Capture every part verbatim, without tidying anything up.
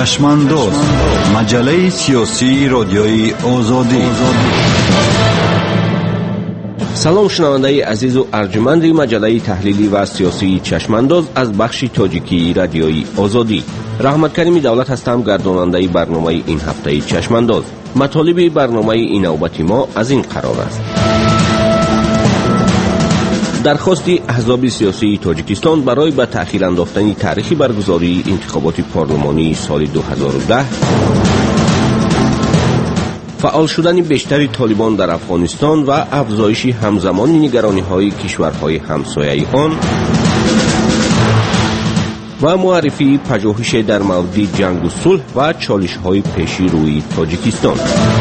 چشمانداز، مجله سیاسی رادیوی آزادی. سلام شنونده عزیز و ارجمند مجله تحلیلی و سیاسی چشمانداز از بخش تاجیکی رادیوی آزادی. رحمت کریمی دولت هستم، گرداننده برنامه این هفته چشمانداز. مطالب برنامه این نوبتی ما از این قرار است: درخواست احزاب سیاسی تاجیکستان برای به تأخیر انداختن تاریخ برگزاری انتخابات پارلمانی سال دو هزار و ده، فعال شدن بیشتر طالبان در افغانستان و افزایش همزمان نگرانی‌های کشورهای همسایه آن، و معرفی پژوهش در مورد جنگ و صلح و چالش‌های پیشی روی تاجیکستان.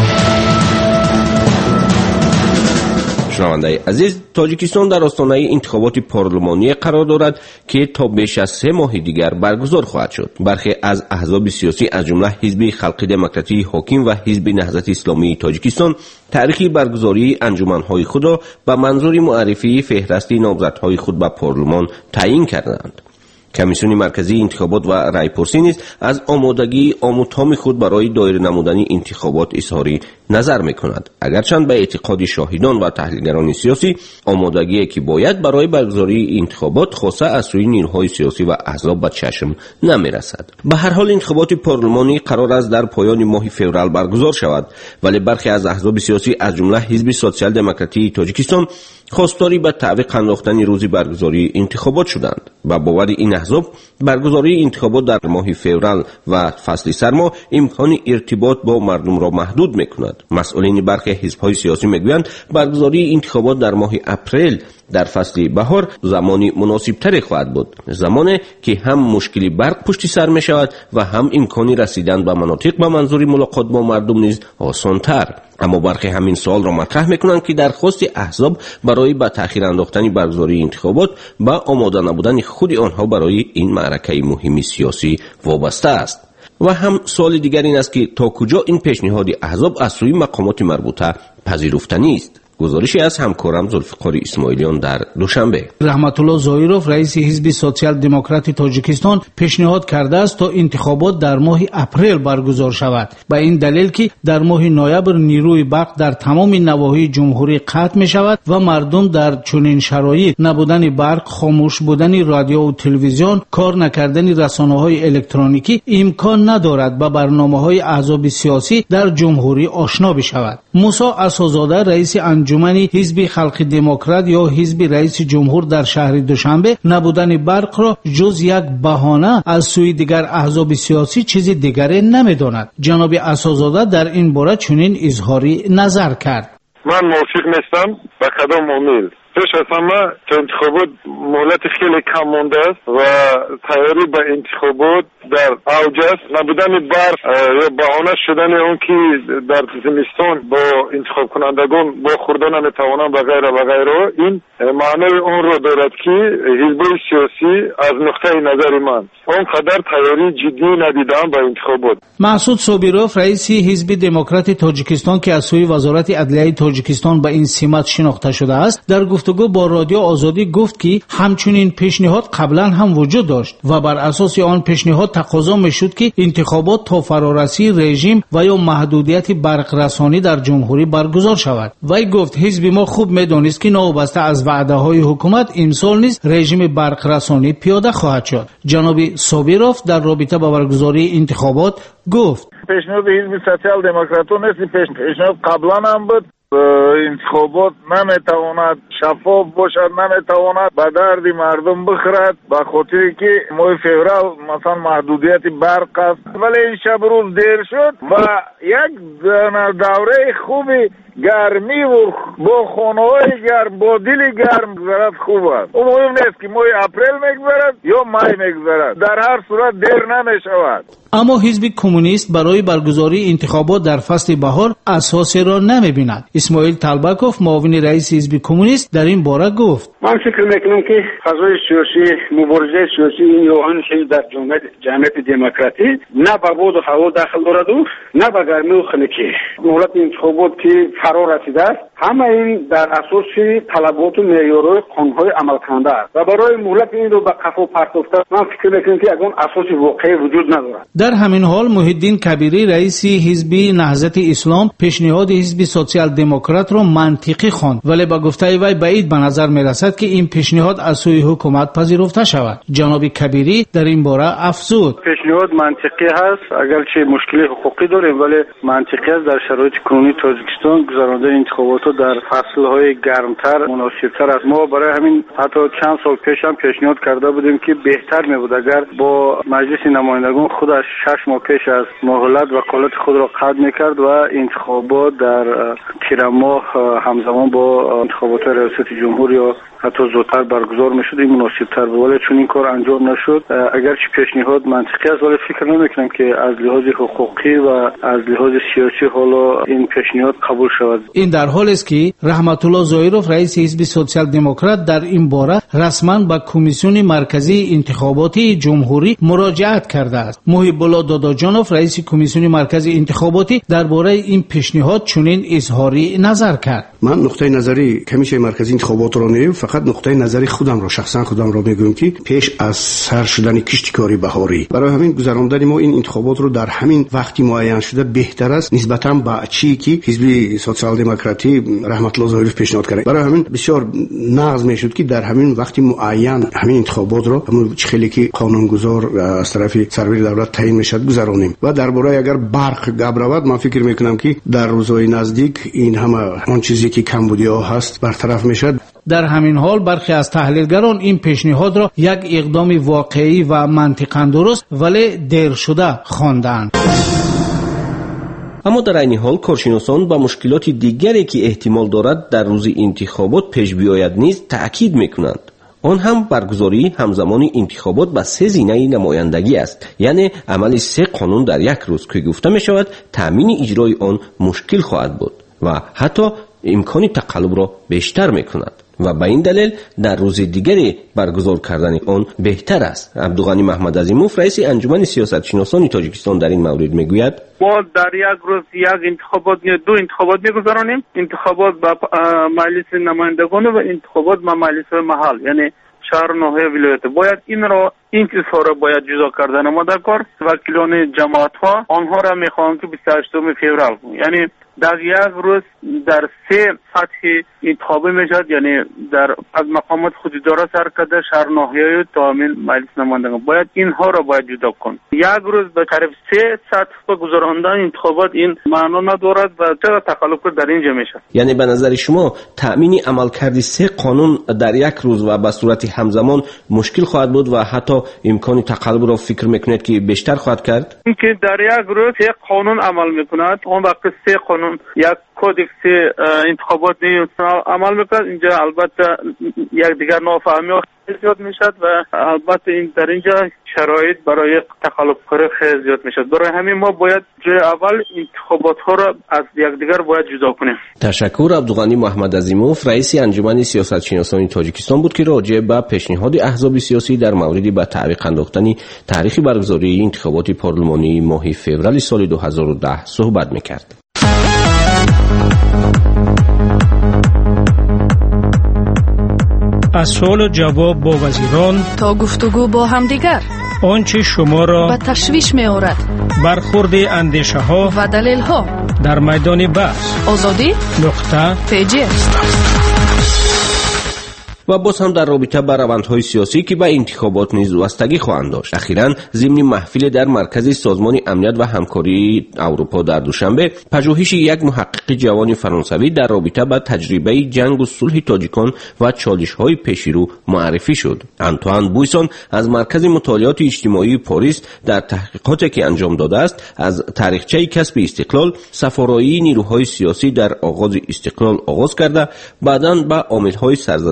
شنونده عزیز، تاجیکستان در آستانه انتخابات پارلمانی قرار دارد که تا بیش از سه ماه دیگر برگزار خواهد شد. برخی از احزاب سیاسی از جمله حزب خلق دموکراتی حاکم و حزب نهضت اسلامی تاجیکستان تاریخ برگزاری انجمن‌های خود را به منظور معرفی فهرست نامزدهای خود به پارلمان تعیین کردند. کمیسیون مرکزی انتخابات و رایپرسی نیز از آمادگی آموتام خود برای دایر نمودن انتخابات اظهار نظر می‌کند، اگرچند به اعتقاد شاهدان و تحلیلگران سیاسی آمادگی که باید برای برگزاری انتخابات خاصه از سوی نیروهای سیاسی و احزاب به چشم نمی‌رسد. به هر حال انتخابات پارلمانی قرار است در پایان ماه فوریه برگزار شود، ولی برخی از احزاب سیاسی از جمله حزب سوسیال دموکراتی تاجیکستان خواستاری به تعویق انداختن روز برگزاری انتخابات شدند. با باور این احزاب برگزاری انتخابات در ماه فوریه و فصل سرما امکان ارتباط با مردم را محدود می‌کند. مسئولین برخی حزب‌های سیاسی می‌گویند برگزاری انتخابات در ماه اپریل در فصل بهار زمانی مناسب‌تر خواهد بود، زمانی که هم مشکلی برق پشت سر می‌شود و هم امکانی رسیدن به مناطق به منظور ملاقات با مردم نیز آسان‌تر. اما برخی همین سوال را مطرح می‌کنند که درخواست احزاب برای به تأخیر انداختن برگزاری انتخابات با آماده نبودن خود آنها برای این معرکه مهم سیاسی وابسته است. و هم سوال دیگر این است که تا کجا این پیشنهاد احزاب از سوی مقامات مربوطه پذیرفتنی است. گزارشی از همکارم ذوالفقار اسماعیلیان در دوشنبه. رحمت الله ظاهرов رئیس حزب سوسیال دموکراتی تاجیکستان پیشنهاد کرده است تا انتخابات در ماه اپریل برگزار شود، به این دلیل که در ماه نوامبر نیروی برق در تمام نواحی جمهوری قطع می شود و مردم در چنین شرایط نبودن برق، خاموش بودن رادیو و تلویزیون، کار نکردن رسانه‌های الکترونیکی امکان ندارد با برنامه‌های احزاب سیاسی در جمهوری آشنا بشود. موسی اساس‌زاده رئیس انجمن حزب خلق دموکرات یا حزب رئیس جمهور در شهر دوشنبه نبودن برق را جز یک بهانه از سوی دیگر احزاب سیاسی چیز دیگری نمی‌داند. جناب اساس‌زاده در این باره چنین اظهاری نظر کرد: من موافق نیستم به قدم عامل. پیش از همه تا انتخابات مهلت خیلی کم مانده است و تیاری به انتخابات در اوج است. نبودن برق یا بهانه شدن اون که در زمستان با انتخاب کنندگان با خوردن نمیتوانند و غیره و غیره، این معنی اون رو دارد که حزب‌های سیاسی از نقطه نظر من اونقدر تیاری جدی ندیدن به انتخابات. مسعود صابیروف رئیس حزب دموکرات تاجیکستان که از سوی وزارت عدلیه تاجیکستان به این سمت شناخته شده است، در گفتگو با رادیو آزادی گفت که همچنین پیشنهاد قبلا هم وجود داشت و بر اساس آن پیشنهاد تقاضا میشد که انتخابات تا فرارسی رژیم و یا محدودیت برق رسانی در جمهوری برگزار شود. وی گفت حزب ما خوب میدانست که نوابسته از وعده های حکومت امسال نیز رژیم برق رسانی پیاده خواهد شد. جناب صابیروف در رابطه با برگزاری انتخابات گفت: پیشنهاد حزب سوسیال دموکراتون است، پیشنهاد قبلا هم بود. انتخابات نمیتواند شفاف باشد، نمیتواند به درد مردم بخورد به خاطر که ماه فوریه مثلا محدودیت برق است، ولی این شب روز دیر شد و یک دوره خوبی گرمی و با خانه‌های گرم با دل گرم گذرد خوب است. اون مهم نیست که ماه اپریل میگذرد یا مای میگذرد، در هر صورت دیر نمیشود. اما حزب کمونیست برای برگزاری انتخابات در فصل بهار اساسی را نمی‌بیند. اسماعیل طلبکوف معاون رئیس حزب کمونیست در این باره گفت: من فکر میکنم که فضای سیاسی، مبارزه سیاسی این یوهان شده در جامعه جمعیت دموکراتی نه به بود و هوا داخل دارد و نه به گرمی و خنکی. مهلت انتخابات که قرار رسیده است. همه این در اساس طلبات و معیارهای قانون‌های عملکننده است و برای مهلت این رو به قفا پرتافتن من فکر می‌کنم که اون اساس واقعی وجود ندارد. در همین حال محیدین کبیری رئیس حزب نهضت اسلام پیشنهاد حزب سوسیال دموکرات را منطقی خواند، ولی با گفته وی بعید به نظر می‌رسد که این پیشنهاد از سوی حکومت پذیرفته شود. جناب کبیری در این باره افزود: پیشنهاد منطقی است، اگرچه مشکل حقوقی داریم ولی منطقی است. در شرایط کنونی تاجیکستان گذراندن انتخابات در فصل‌های گرمتر مناسب‌تر است. ما برای همین حتی چند سال پیش هم پیشنهاد کرده بودیم که بهتر می‌بود اگر با مجلس نمایندگان خودش شش ماه پیش از مهلت وکالت خود را قطع می‌کرد و انتخابات در تیر ماه همزمان با انتخابات ریاست جمهوری یا حتی زودتر برگزار می‌شد. این مناسب‌تر بود، ولی چون این کار انجام نشد اگرچه پیشنهاد منطقی است ولی فکر نمی‌کنم که از لحاظ حقوقی و از لحاظ سیاسی حالا این پیشنهاد قبول شود. این در حالی است که رحمت الله ظاهرов رئیس حزب سوسیال دموکرات در این باره رسما به کمیسیون مرکزی انتخاباتی جمهوری مراجعت کرده است. محب الله داداجانوف رئیس کمیسیون مرکزی انتخاباتی درباره این پیشنهاد چنین اظهاری نظر کرد: من نقطه نظری کمیسیون مرکزی انتخابات را نمیگم، فقط نقطه نظری خودم را شخصا خودم را میگم که پیش از سر شدن کشتکاری بهاری برای همین گذراندن ما این انتخابات رو در همین وقتی معین شده بهتر است نسبتا به چی که حزب سوسیال دموکراتی رحمت الله ظاهرov پیشنهاد کرد. برای همین بسیار نغز میشد که در همین وقتی معین همین انتخابات رو همون خیلی که قانونگذار از طرف سرور دولت تعیین میشد گذرانیم و درباره اگر برق گپ رود من فکر میکنم که در روزهای نزدیک این همه آن چیزی که کمبودی‌ها هست برطرف میشد. در همین حال برخی از تحلیلگران این پیشنهاد را یک اقدام واقعی و منطقاً درست ولی دیر شده خواندند. اما در این حال کارشناسان با مشکلات دیگری که احتمال دارد در روز انتخابات پیش بیاید نیز تأکید میکنند. آن هم برگزاری همزمان انتخابات با سه زینه نمایندگی است، یعنی عمل سه قانون در یک روز که گفته می شود تامین اجرای آن مشکل خواهد بود و حتی امکان تقلب را بیشتر می کند و به این دلیل در روز دیگری برگزار کردن آن بهتر است. عبدالغنی محمد عظیموف رئیس انجمن سیاستشناسان تاجیکستان در این مورد میگوید: ما در یک روز یک انتخابات یا دو انتخابات میگذرانیم، انتخابات با مجلس نمایندگان و انتخابات با مجلس محل، یعنی شهر ناحیه ولایت. باید این را این چیزها را باید جدا کردن. ما در کار وکیلان جماعت ها آنها را میخواهند که بیست و هشتم فوریه، یعنی در یک روز در سه سطح انتخابی میشد، یعنی در از مقامات خودداری سرکرده شهر ناحیه تا همین مجلس نمایندگان باید اینها را باید جدا کن. یک روز به طرف سه سطح به گذراندن انتخابات این معنا ندارد و چرا تقلب در اینجا میشه. یعنی به نظر شما تأمین عملکرد سه قانون در یک روز و به صورت همزمان مشکل خواهد بود و حتی امکان تقلب را فکر میکنید که بیشتر خواهد کرد؟ اینکه در یک روز سه قانون عمل میکند، اون وقت سه قانون یک کودکس انتخابات عمل میکند، اینجا البته یک دیگر نافهمی زیاد میشد و البته این در اینجا شرایط برای تقلب کاری خیلی زیاد میشد. برای همین ما باید جای اول انتخابات ها را از یکدیگر باید جدا کنیم. تشکر. عبدالغنی محمد عظیموف رئیس انجمن سیاستشناسان تاجیکستان بود که راجع به پیشنهاد احزاب سیاسی در مورد به تعویق انداختن تاریخ برگزاری انتخابات پارلمانی ماه فوریه سال دو هزار و ده صحبت میکرد. از سوال و جواب با وزیران تا گفتگو با همدیگر، آنچه شما را به تشویش می آورد، برخورد اندیشه ها و دلیل ها در میدان بحث. آزادی نقطه پیجی است. و باز هم در رابطه با روندهای سیاسی که به انتخابات نیز وابستگی خواهند داشت. اخیراً ضمن محفل در مرکز سازمان امنیت و همکاری اروپا در دوشنبه، پژوهش یک محقق جوان فرانسوی در رابطه با تجربه جنگ و صلح تاجیکان و چالش‌های پیشرو معرفی شد. آنتوان بویسون از مرکز مطالعات اجتماعی پاریس در تحقیقاتی که انجام داده است از تاریخچه کسب استقلال، سفارایی نیروهای سیاسی در آغاز استقلال آغاز کرده، بعداً با عامل‌های سرزدن جنگ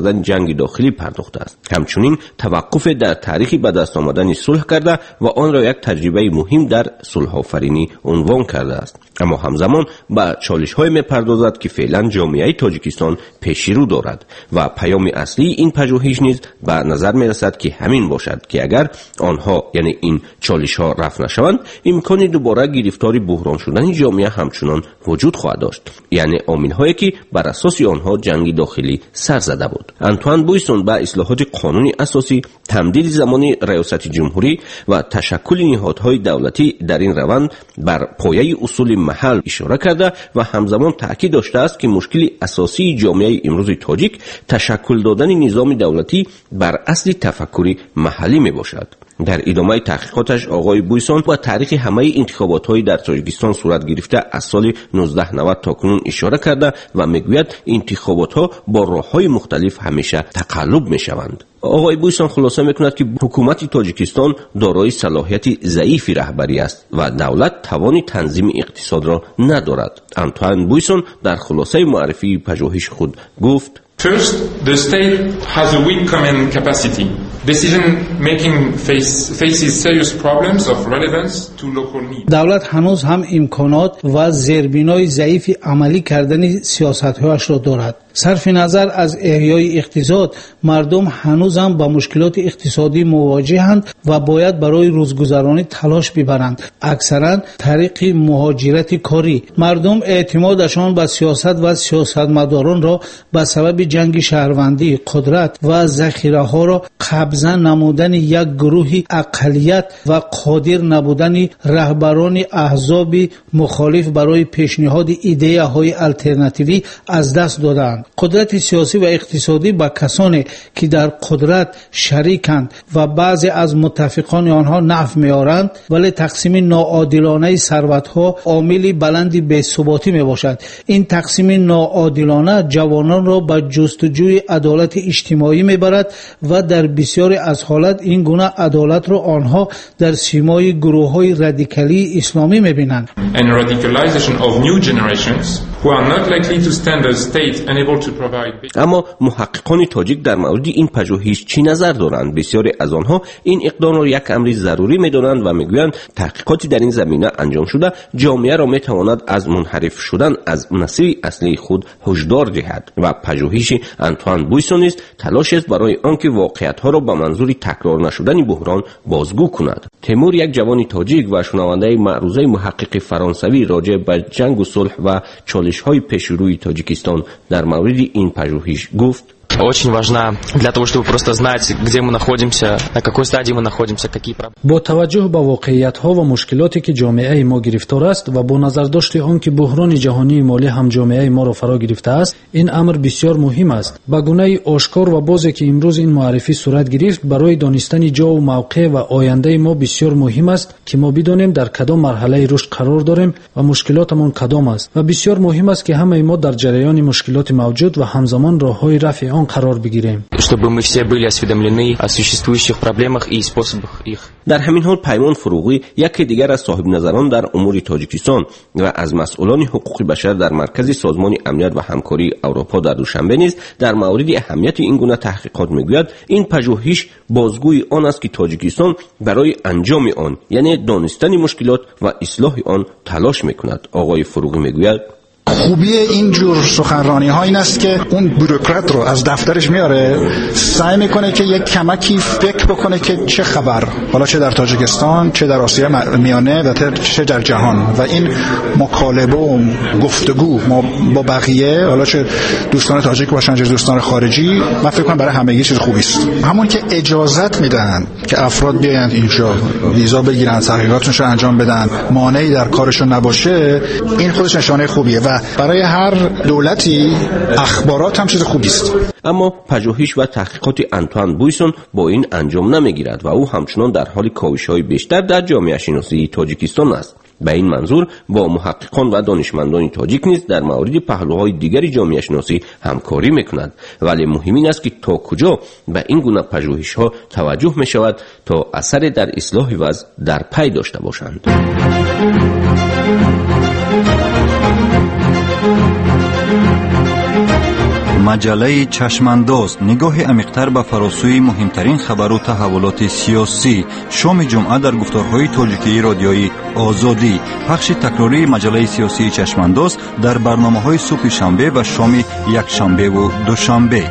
جنگ داخلی پرداخته است. همچنین توقف در تاریخ به دست آمدن صلح کرده و آن را یک تجربه مهم در صلح آفرینی عنوان کرده است. اما همزمان به چالش‌های می‌پردازد که فعلا جامعه تاجیکستان پیش رو دارد و پیام اصلی این پژوهش نیز به نظر می‌رسد که همین باشد که اگر آنها یعنی این چالش‌ها رفع نشوند، امکان دوباره گرفتاری بحران شدن جامعه همچنان وجود خواهد داشت، یعنی عامل‌هایی که بر اساس آنها جنگ داخلی سر زده بود. آنتوان بویسون به اصلاحات قانونی اساسی، تمدید زمانی ریاست جمهوری و تشکل نهادهای دولتی در این روند بر پایه اصول محل اشاره کرده و همزمان تاکید داشته است که مشکل اساسی جامعه امروز تاجیک تشکل دادن نظام دولتی بر اصل تفکری محلی می باشد. در ادامه تحقیقاتش آقای بویسون با تاریخ همه انتخابات‌های در تاجیکستان صورت گرفته از سال نوزده نود تا کنون اشاره کرده و میگوید انتخابات‌ها با راه‌های مختلف همیشه تقلب می‌شوند. آقای بویسون خلاصه میکند که حکومت تاجیکستان دارای صلاحیت ضعیف رهبری است و دولت توان تنظیم اقتصاد را ندارد. آنتوان بویسون در خلاصه معرفی پژوهش خود گفت: First, the state has a weak command capacity. Decision making face, faces serious problems of relevance to local needs. دولت هنوز هم امکانات و زیربنای ضعیف عملی کردن سیاست‌هایش را دارد. صرف نظر از احیای اقتصاد، مردم هنوز هم با مشکلات اقتصادی مواجهند و باید برای روزگذرانی تلاش ببرند. اکثرا طریق مهاجرت کاری. مردم اعتمادشان به سیاست و سیاستمداران را به سبب جنگ شهروندی، قدرت و ذخیره ها را قبضه نمودن یک گروه اقلیت و قادر نبودن رهبران احزاب مخالف برای پیشنهاد ایده های الटरनेटिव्ی از دست دادند. قدرت سیاسی و اقتصادی با کسانی که در قدرت شریکند و بعضی از متفقان آنها نفع می‌آورند، ولی تقسیم ناعادلانه ثروت‌ها عامل بلند بی‌ثباتی میباشد. این تقسیم ناعادلانه جوانان را به جستجوی عدالت اجتماعی میبرد و در بسیاری از حالات این گونه عدالت را آنها در سیمای گروه‌های رادیکالی اسلامی می‌بینند. And radicalization of new generations who are not likely to stand a state unable to provide. اما محققان تاجیک در مورد این پژوهش چی نظر دارند؟ بسیاری از آنها این اقدام را یک امر ضروری می‌دانند و می‌گویند تحقیقاتی در این زمینه انجام شده جامعه را می‌تواند از منحرف شدن از مسیر اصلی خود هشدار دهد و پژوهش آنتوان بویسون است تلاش است برای آنکه واقعیت‌ها را به منظور تکرار نشدن بحران بازگو کند. تیمور، یک جوان تاجیک و شنونده معروضه محقق فرانسوی راجع به جنگ و صلح و چالش‌های پیشروی تاجیکستان در مورد این پژوهش گفت: Очень важна для того, чтобы просто знать, где мы находимся, на какой стадии мы находимся, какие проблемы. با توجه به واقعیت‌ها و مشکلاتی که جامعه ما گرفتار است و با نظر داشت آن که بحران جهانی مالی هم جامعه ما را فرا گرفته است، این امر بسیار مهم است. به گونه آشکار و بازی که امروز این معرفی صورت گرفت، برای دانستن جا و موقع و آینده ما بسیار مهم است که ما بدانیم در کدام مرحله رشد قرار داریم و مشکلاتمان کدام است و بسیار مهم است که همه ما در جریان مشکلات موجود و همزمان راه‌های رفع قرار بگیریم. Чтобы мы все были осведомлены о существующих проблемах и способах их. در همین حال پیمان فروغی، یکی دیگر از صاحب نظران در امور تاجیکستان و از مسئولان حقوق بشر در مرکز سازمان امنیت و همکاری اروپا در دوشنبه نیز در مورد اهمیت این گونه تحقیقات میگوید این پژوهش بازگوی آن است که تاجیکستان برای انجام آن یعنی دانستن مشکلات و اصلاح آن تلاش میکند. آقای فروغی میگوید خوبی این جور سخنرانی ها این است که اون بوروکرات رو از دفترش میاره، سعی میکنه که یک کمکی فکر بکنه که چه خبر، حالا چه در تاجیکستان، چه در آسیا میانه و چه در جهان، و این مکالمه و گفتگو ما با بقیه، حالا چه دوستان تاجیک باشن چه دوستان خارجی، من فکر کنم برای همگی چیز خوبی است. همون که اجازت میدن که افراد بیاین اینجا ویزا بگیرن، تحقیقاتشون رو انجام بدن، مانعی در کارشون نباشه، این خودش نشانه خوبیه و برای هر دولتی اخبارات هم چیز خوبی است. اما پژوهش و تحقیقات آنتوان بویسون با این انجام نمیگیرد و او همچنان در حال کاوش‌های بیشتر در جامعه شناسی تاجیکستان است. به این منظور با محققان و دانشمندان تاجیک نیز در مورد پهلوهای دیگری جامعه شناسی همکاری میکند، ولی مهم این است که تا کجا به این گونه پژوهش‌ها توجه میشود تا اثر در اصلاح وضع در پی داشته باشند. مجله چشمانداز، نگاه عمیق‌تر به فراسوی مهمترین خبر و تحولات سیاسی. شام جمعه در گفتارهای تاجیکی رادیویی آزادی. پخش تکراری مجله سیاسی چشمانداز در برنامه‌های صبح شنبه و شام یک شنبه و دوشنبه.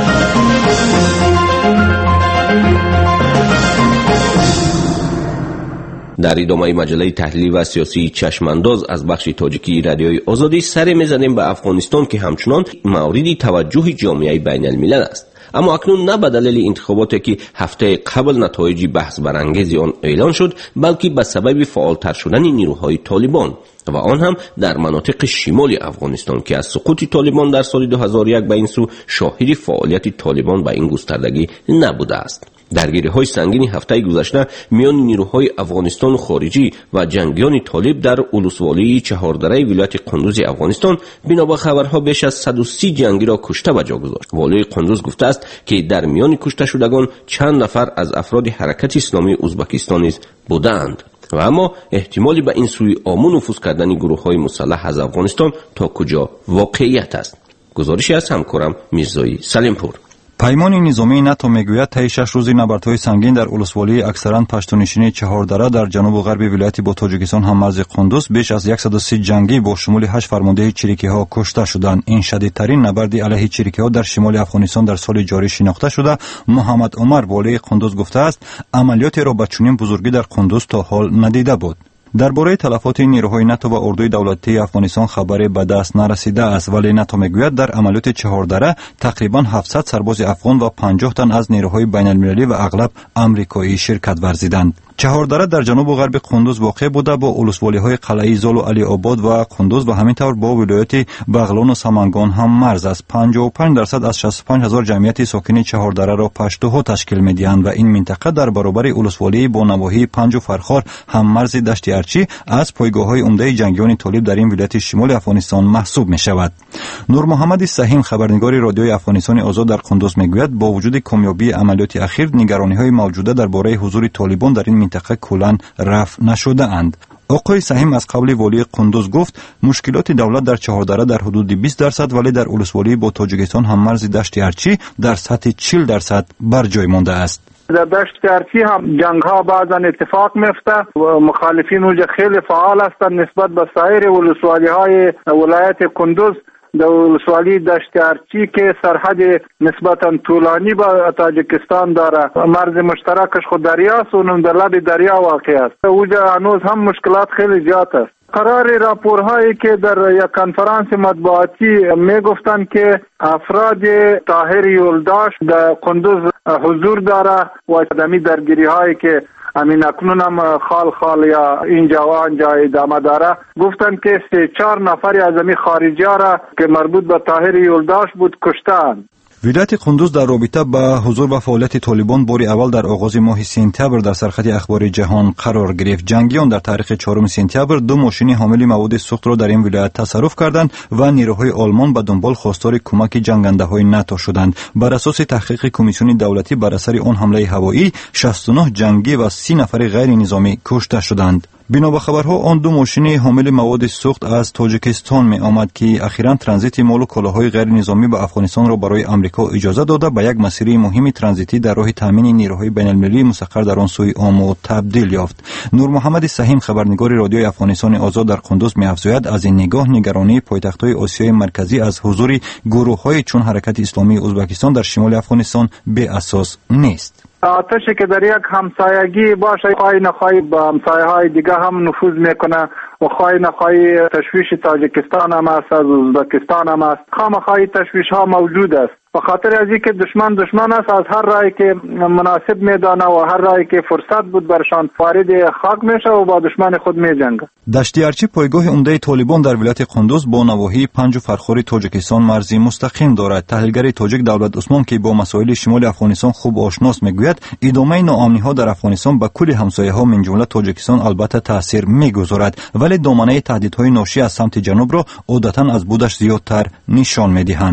در ادامه مجله تحلیلی و سیاسی چشمانداز از بخش تاجیکی رادیوی آزادی سر می‌زنیم به افغانستان که همچنان مورد توجه جامعه بین الملل است. اما اکنون نه به دلیل انتخاباتی که هفته قبل نتایج بحث برانگیز آن اعلان شد، بلکه به سبب فعالتر شدن نیروهای طالبان و آن هم در مناطق شمال افغانستان که از سقوط طالبان در سال دو هزار و یک به این سو شاهد فعالیت طالبان به این گستردگی نبوده است. درگیری‌های سنگین هفته گذشته میان نیروهای افغانستان خارجی و جنگیان طالب در ولسوالی چهاردره ولایت قندوز افغانستان بنا به خبرها بیش از صد و سی جنگی را کشته و جا گذاشت. والی قندوز گفته است که در میان کشته شدگان چند نفر از افراد حرکت اسلامی ازبکستان نیز بودند. و اما احتمالی به این سوی آمون نفوذ کردن گروه‌های مسلح از افغانستان تا کجا واقعیت است؟ گزارشی از همکارم میرزایی سلیمپور. پیمان نظامی ناتو میگوید طی شش روز نبردهای سنگین در ولسوالی اکثرا پشتونشینی چهاردره در جنوب و غرب ولایت با تاجیکستان هم‌مرز قندوز بیش از صد و سی جنگی با شمول هشت فرمانده چریکی‌ها کشته شدند. این شدیدترین نبرد علیه چریکی‌ها در شمال افغانستان در سال جاری شناخته شده. محمد عمر والی قندوز گفته است عملیاتی را به چنین بزرگی در قندوز تا حال ندیده بود. درباره تلفات نیروهای ناتو و اردوی دولتی افغانستان خبری به دست نرسیده است، ولی ناتو میگوید در عملیات چهاردره تقریبا هفتصد سرباز افغان و پنجاه تن از نیروهای بین المللی و اغلب آمریکایی شرکت ورزیدند. چهاردره در جنوب و غرب قندوز واقع بوده با ولسوالی‌های قلعه زال و علی آباد و قندوز و همینطور با ولایت بغلان و سمنگان هم مرز است. پنجاه و پنج درصد از شصت و پنج هزار جمعیت ساکن چهاردره را پشتوها تشکیل می‌دهند و این منطقه در برابر ولسوالی با نواحی پنج و فرخار هم مرز دشت ارچی از پایگاه‌های عمده جنگیان طالب در این ولایت شمال افغانستان محسوب می‌شود. نور محمد سهیم خبرنگار رادیوی افغانستان آزاد در قندوز می‌گوید با وجود کامیابی عملیات اخیر نگرانی‌های موجوده درباره حضور طالبان در این منطقه کلاً رفع نشده اند. آقای سهیم از قبل والی قندوز گفت مشکلات دولت در چهاردره در حدود بیست درصد ولی در ولسوالی با تاجیکستان هم مرز دشت ارچی در سطح چهل درصد بر جای مانده است. در دشت ارچی هم جنگ ها بعضا اتفاق میفته و مخالفین اونجا خیلی فعال هستند نسبت به سایر ولسوالی های ولایت قندوز. در ولسوالی دشت ارچی که سرحد نسبتا طولانی با تاجیکستان داره، مرز مشترکش خود دریاست و اونم در لب دریا واقع است. اونجا هنوز هم مشکلات خیلی زیاد است. قرار راپورهایی که در یک کنفرانس مطبوعاتی میگفتند که افراد طاهر یولداش در قندوز حضور داره و دمی درگیری هایی که امین اکنون هم خال خال یا اینجا و آنجا ادامه داره، گفتن که سه چهار نفری از امی خارجی ها را که مربوط به طاهر یولداش بود کشتند. ولایت قندوز در رابطه با حضور و فعالیت طالبان باری اول در آغاز ماه سپتامبر در سرخط اخبار جهان قرار گرفت. جنگیان در تاریخ چهارم سپتامبر دو ماشین حامل مواد سوخت را در این ولایت تصرف کردند و نیروهای آلمان به دنبال خواستار کمک جنگنده‌های ناتو شدند. بر اساس تحقیق کمیسیون دولتی بر اثر آن حمله هوایی شصت و نه جنگی و سی نفر غیر نظامی کشته شدند. بنا به خبرها آن دو ماشین حامل مواد سوخت از تاجیکستان می آمد که اخیراً ترانزیت مال و کالاهای غیر نظامی به افغانستان را برای آمریکا اجازه داده به یک مسیر مهم ترانزیتی در راه تامین نیروهای بین المللی مسخر در آن سوی آمو تبدیل یافت. نور محمد سهیم خبرنگار رادیوی افغانستان آزاد در قندوز می افزاید از این نگاه نگرانی پایتخت‌های آسیای مرکزی از حضور گروه‌های چون حرکت اسلامی ازبکستان در شمال افغانستان بی اساس نیست. آتشی که در یک همسایگی باشه خواهی نخواهی با همسایه های دیگه هم نفوذ میکنه و خواهی نخواهی تشویش تاجیکستان هم است، از ازبکستان هم است، خواهی تشویش ها موجود است. به خاطر از اینکه دشمن دشمن است از هر راهی که مناسب میدانه و هر راهی که فرصت بود برشان وارد خاک میشه و با دشمن خود میجنگه. دشت ارچی پایگاه عمده طالبان در ولایت قندوز با نواحی پنج و فرخار تاجیکستان مرزی مستقیم دارد. تحلیلگر تاجیک دولت عثمان که با مسائل شمال افغانستان خوب آشناست میگوید ادامه ناامنی ها در افغانستان به کل همسایه ها من جمله تاجیکستان البته تاثیر میگذارد، ولی دامنه تهدیدهای ناشی از سمت جنوب را عادتا از بودش زیادتر نشان میدهند.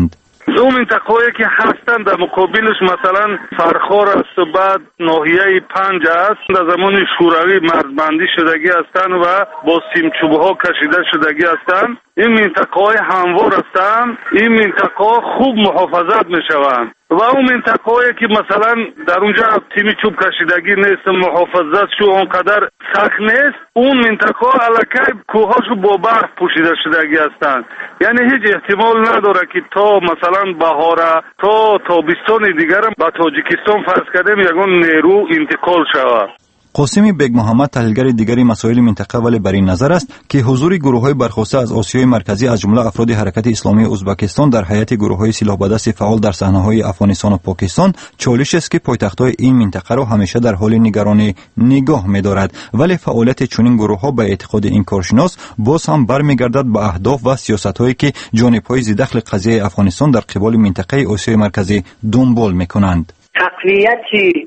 اون منطقه‌ای که هستند در مقابلش مثلا فرخار است، بعد ناحیه پنج است، در زمان شوروی مرزبندی شدگی هستند و با سیمچوب‌ها کشیده شدگی هستند. این منطقه‌های هموار هستند، این منطقه‌ها خوب محافظت می‌شوند. و اون منطقه‌ای که مثلا در اونجا تیم چوب کشیدگی نیست، محافظت شو اونقدر سخت نیست، اون منطقه الکی کوهاشو با برف پوشیده شدگی هستند. یعنی هیچ احتمال نداره که تا مثلا بهار تا تابستان دیگر به تاجیکستان فرض کردیم یگان نیرو انتقال شود. قاسم بیگ محمد تحلیلگر دیگری مسائل منطقه ولی بر این نظر است که حضور گروه‌های برخواسته از آسیای مرکزی از جمله افراد حرکت اسلامی ازبکستان در هیئت گروه‌های سلاح به دست فعال در صحنه‌های افغانستان و پاکستان چالش است که پایتخت‌های این منطقه را همیشه در حال نگرانی نگاه می‌دارد، ولی فعالیت چنین گروه‌ها به اعتقاد این کارشناس باز هم برمیگردد به اهداف و سیاست‌هایی که جانب‌های ضد قضیه افغانستان در قبال منطقه آسیای مرکزی دنبال می‌کنند. تقویت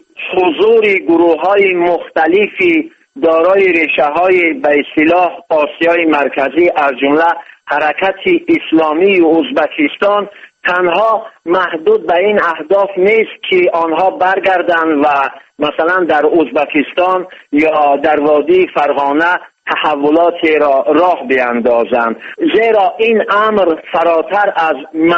حضور گروه‌های مختلفی دارای ریشه‌های به اصطلاح آسیای مرکزی از جمله حرکت اسلامی ازبکستان تنها محدود به این اهداف نیست که آنها برگردند و مثلا در ازبکستان یا در وادی فرغانه تحولاتی را راه بیاندازند، زیرا این امر فراتر از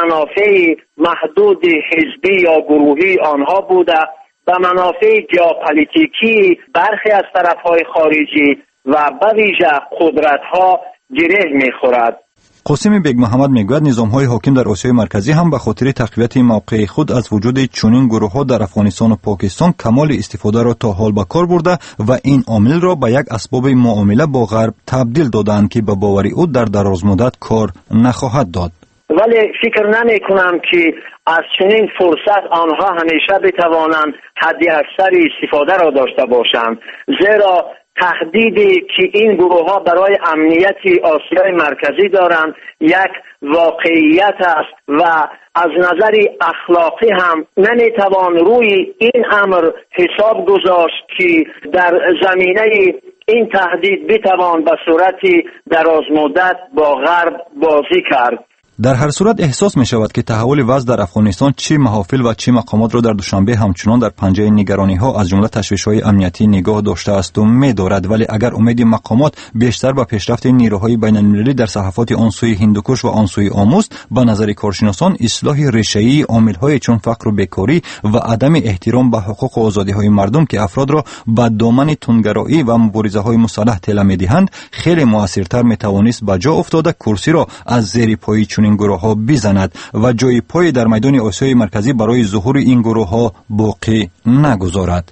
منافع محدود حزبی یا گروهی آنها بوده و منافع ژئوپلیتیکی برخی از طرف‌های خارجی و به ویژه قدرت‌ها گره می‌خورد. قاسم بیگ محمد میگوید نظام‌های حاکم در آسیای مرکزی هم به خاطر تقویت موقع خود از وجود چنین گروه‌ها در افغانستان و پاکستان کمال استفاده را تا حال به کار برده و این عامل را به یک اسباب معامله با غرب تبدیل دادند که به باور او در دراز مدت کار نخواهد داد. ولی فکر نمی کنم که از چنین فرصت آنها همیشه بتوانند حدی اکثر استفاده را داشته باشند، زیرا تهدیدی که این گروه ها برای امنیت آسیای مرکزی دارند یک واقعیت است و از نظر اخلاقی هم نمیتوان روی این امر حساب گذاشت که در زمینه این تهدید بتوان به صورت درازمدت با غرب بازی کرد. در هر صورت احساس می شود که تحول وضع در افغانستان چه محافل و چه مقامات را در دوشنبه همچنان در پنجه نگرانی ها از جمله تشویش های امنیتی نگاه داشته است و می دارد، ولی اگر امید مقامات بیشتر به پیشرفت نیروهای بین المللی در صحفات آن سوی هندوکش و آن سوی آموز، به نظر کارشناسان اصلاح ریشه‌ای عامل های چون فقر و بیکاری و عدم احترام به حقوق و آزادی های مردم که افراد را به دامن تندگرایی و مبارزه های مسلح طلب می دهند خیلی موثرتر می توانست به جا افتاده کرسی را از زیر پای این گروه ها بزند و جای پای در میدان آسیای مرکزی برای ظهور این گروه ها باقی نگذارد.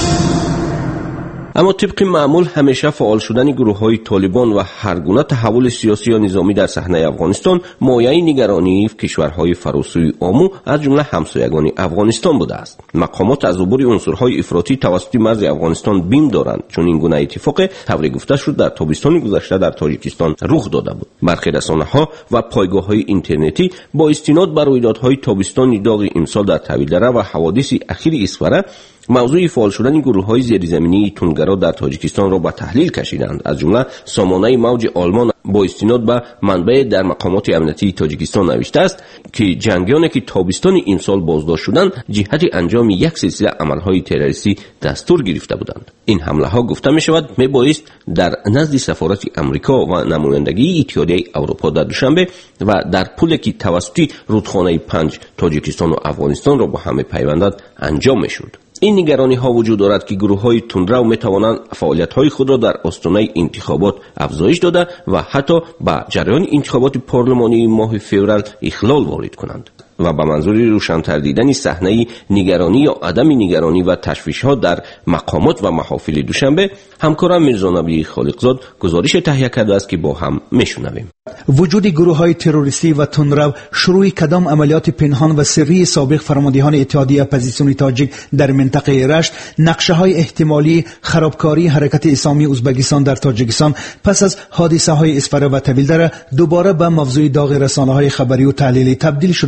اما طبق معمول همیشه فعال شدن گروه‌های طالبان و هر گونه تحول سیاسی یا نظامی در صحنه افغانستان مایه نگرانی کشورهای فراسوی آمو از جمله همسایگان افغانستان بوده است. مقامات از عبور عنصرهای افراطی توسط مرز افغانستان بیم دارند، چون این گونه اتفاق طوری گفته شد در تابستان گذشته در تاجیکستان رخ داده بود. برخی رسانه‌ها و پایگاه‌های اینترنتی با استناد بر رویدادهای تابستان داغ امسال در طویلدره و حوادث اخیر اسفره موضوع فعال شدن گروه‌های زیرزمینی تندگرا در تاجیکستان را به تحلیل کشیدند. از جمله سامانه موج آلمان با استناد به منبع در مقامات امنیتی تاجیکستان نوشته است که جنگیانی که تابستان امسال بازداشت شدند جهت انجام یک سلسله عمل‌های تروریستی دستور گرفته بودند. این حمله‌ها گفته می‌شود می‌بایست در نزد سفارت امریکا و نمایندگی اتحادیه اروپا در دوشنبه و در پلی که توسط رودخانه پنج تاجیکستان و افغانستان را با هم پیوندد انجام می‌شد. این نگرانی ها وجود دارد که گروه های تندرو می توانند فعالیت های خود را در آستانه انتخابات افزایش داده و حتی به جریان انتخابات پارلمانی ماه فوریه اخلال وارد کنند و به منظور روشن‌تر دیدن صحنه نگرانی یا عدم نگرانی و تشویش ها در مقامات و محافل دوشنبه همکارم میرزا نبی خالقزاد گزارش تهیه کرده است که با هم میشنویم. وجود گروه های تروریستی و تندرو شروع کدام عملیات پنهان و سری سابق فرماندهان اتحادیه اپوزیسیون تاجیک در منطقه رشت، نقشه های احتمالی خرابکاری حرکت اسلامی ازبکستان در تاجیکستان پس از حادثه های اسفره و طویلدره دوباره به موضوع داغ رسانه های خبری و تحلیلی تبدیل شده است.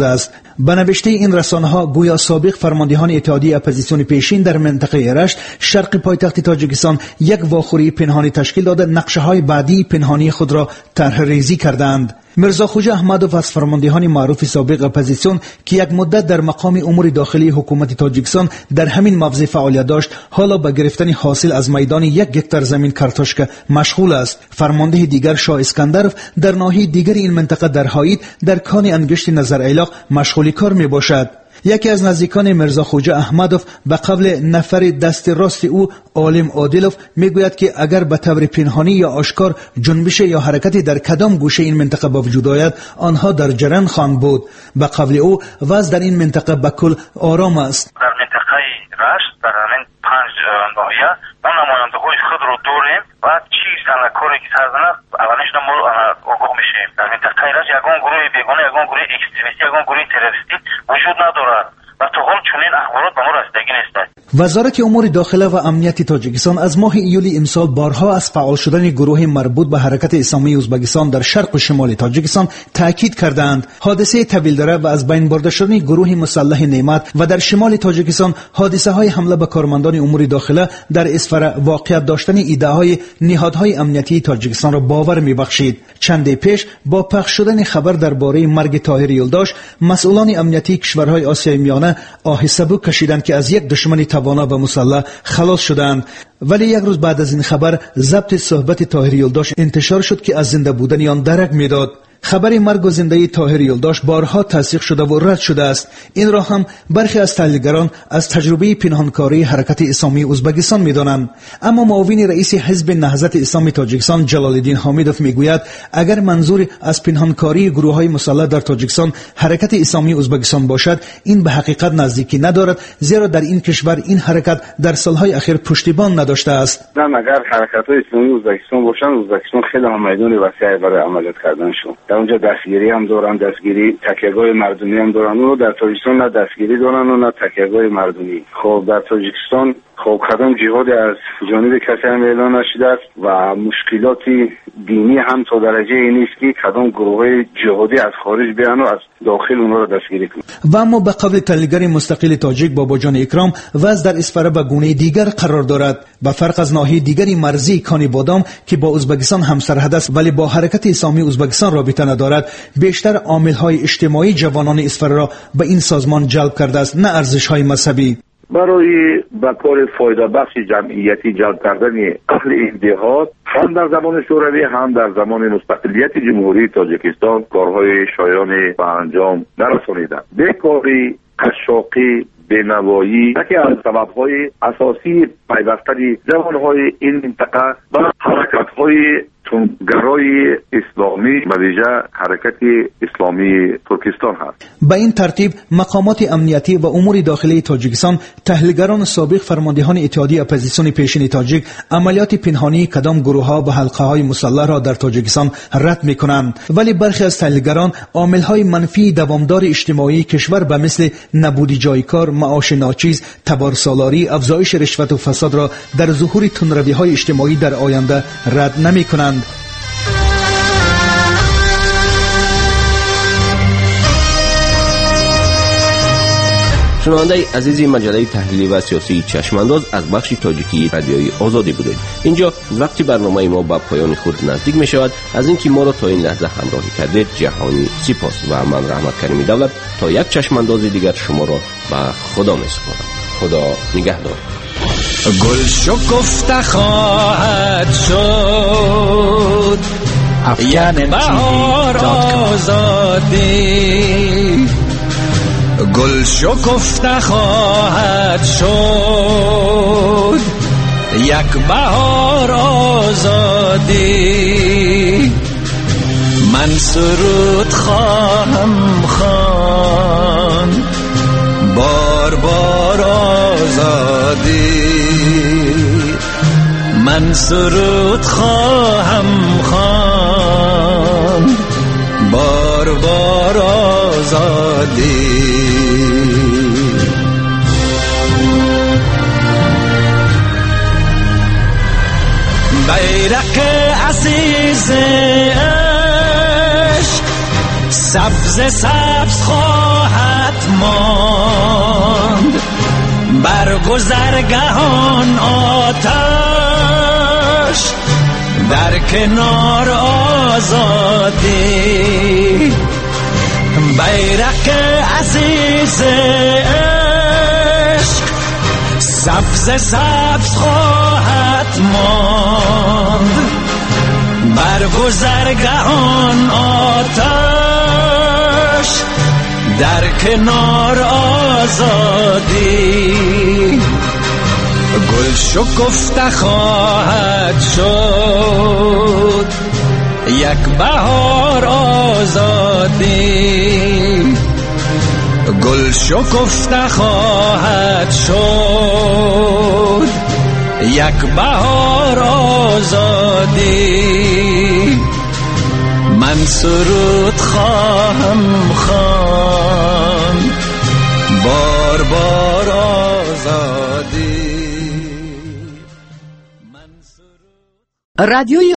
به نوشته این رسانه‌ها گویا سابق فرماندهان اتحادیه اپوزیسیون پیشین در منطقه رشت شرق پایتخت تاجیکستان یک واخوری پنهانی تشکیل داده نقشه‌های بعدی پنهانی خود را طرح‌ریزی کردند. میرزا خوجا احمدوف از فرماندهان معروف سابق اپوزیسیون که یک مدت در مقام امور داخلی حکومت تاجیکستان در همین موضع فعالیت داشت، حالا به گرفتن حاصل از میدان یک هکتار زمین کارتوشکا مشغول است. فرمانده دیگر شاه اسکندروف در ناحیه دیگر این منطقه در هایید در کان انگشت نظر ایلاق مشغول کار می باشد. یکی از نزدیکان میرزا خوجا احمدوف به قول نفر دست راست او عالم عادلوف میگوید که اگر به طور پنهانی یا آشکار جنبش یا حرکتی در کدام گوشه این منطقه با وجود آید، آنها در جریان خواهند بود. به قول او وضع در این منطقه به کل آرام است. در منطقه رشت در همین پنج ناحیه ما نمایندگان خود رو داریم و چی سنگکاری که سر زند اولش ما آگاه میشیم. در منطقه رشت یگان گروه بیگانه، یگان گروه اکستریمیستی، یگان گروه تروریستی وجود ندارد و تا حال چنین اخبارات به ما رسیدگی نیست. وزارت امور داخله و امنیت تاجیکستان از ماه ایول امسال بارها از فعال شدن گروه مربوط به حرکت اسلامی ازبکستان در شرق و شمال تاجیکستان تاکید کردند. حادثه طویل‌دره و از بین برده شدن گروه مسلح نعمت و در شمال تاجیکستان حادثه های حمله به کارمندان امور داخله در اسفر واقعیت داشتن ایده های نهادهای امنیتی تاجیکستان را باور میبخشید. چند پیش با پخش شدن خبر درباره مرگ طاهر یلداش، مسئولان امنیتی کشورهای آسیای میانه آه سبک کشیدند که از یک دشمن توانا و مسلح خلاص شدند. ولی یک روز بعد از این خبر ضبط صحبت طاهر یلداش انتشار شد که از زنده بودن آن درک میداد. خبر مرگ و زندگی طاهر یلداش بارها تصدیق شده و رد شده است. این را هم برخی از تحلیلگران از تجربه پنهانکاری حرکت اسلامی ازبکستان می‌دانند. اما معاون رئیس حزب نهضت اسلامی تاجیکستان جلال الدین حمیدوف میگوید اگر منظور از پنهانکاری گروه‌های مسلح در تاجیکستان حرکت اسلامی ازبکستان باشد، این به حقیقت نزدیکی ندارد، زیرا در این کشور این حرکت در سالهای اخیر پشتیبان نداشته است. نه، اگر حرکت‌های اسلامی ازبکستان باشند، ازبکستان خیلی هم میدان وسیعی برای عملیات کردنشون. در اونجا دستگیری هم دارن، دستگیری تکیهگاه مردمی هم دارن. اونو در تاجیکستان نه دستگیری دارن و نه تکیهگاه مردمی. خب در تاجیکستان خب کدام جهاد از جانب کسی هم اعلان نشده است و مشکلات دینی هم تا درجه این نیست که کدام گروه جهادی از خارج بیان و از داخل اونها را دستگیری کنند. و اما به قول تحلیلگر مستقل تاجیک باباجان اکرام، وضع در اسفره به گونه دیگر قرار دارد. به فرق از ناحیه دیگری مرزی کانی بادام که با ازبکستان همسرحد است ولی با حرکت اسلامی ازبکستان رابطه ندارد، بیشتر عامل‌های اجتماعی جوانان اسفره را به این سازمان جلب کرده است، نه ارزش‌های مذهبی. برای به کار فایده بخش جمعیتی جلب کردن اهل این دهات هم در زمان شوروی هم در زمان مستقلیت جمهوری تاجیکستان کارهای شایان به انجام نرسانیدند. بیکاری، قشاقی، بینوایی یکی از سبب‌های اساسی پیوستن جوان‌های این منطقه به حرکت‌های گرای اسلامی و ویژه حرکت اسلامی ترکستان هست. به این ترتیب مقامات امنیتی و امور داخلی تاجیکستان، تحلیلگران سابق فرماندهان اتحادیه اپوزیسیون پیشین تاجیک عملیات پنهانی کدام گروه‌ها و حلقه‌های مسلح را در تاجیکستان رد می‌کنند. ولی برخی از تحلیلگران عامل‌های منفی دوامدار اجتماعی کشور به مثل نبود جای کار، معاش ناچیز، تبارسالاری، افزایش رشوت و فساد را در ظهور تندروی‌های اجتماعی در آینده رد نمی‌کنند. شنونده عزیزی مجله تحلیلی و سیاسی چشمانداز از بخش تاجیکی رادیوی آزادی بودید. اینجا وقتی برنامه ما به پایان خود نزدیک می شود. از اینکه ما را تا این لحظه همراهی کردید جهانی سپاس و من رحمت کریمی دولت تا یک چشمانداز دیگر شما را به خدا می سپارم. خدا نگهدار. گل شکفته خواهد شد یعنی بهار آزادی، گل شکفته خواهد شد یک بهار آزادی. من سرود خواهم خواند بار بار آزادی، من سرود خواهم خواند بار بار آزادی. بیرق عزیز عشق سبز سبز خواهد ماند بر گذرگهان آتش در کنار آزادی بیرق عزیز عشق سبز سبز خواهد ماند بر گذرگهان آتش در کنار آزادی گل شکفته خواهد شد یک بهار آزادی گل شکفته خواهد شد یک بهار آزادی من سرود خواهم خواند بار بار آزادی رادیوی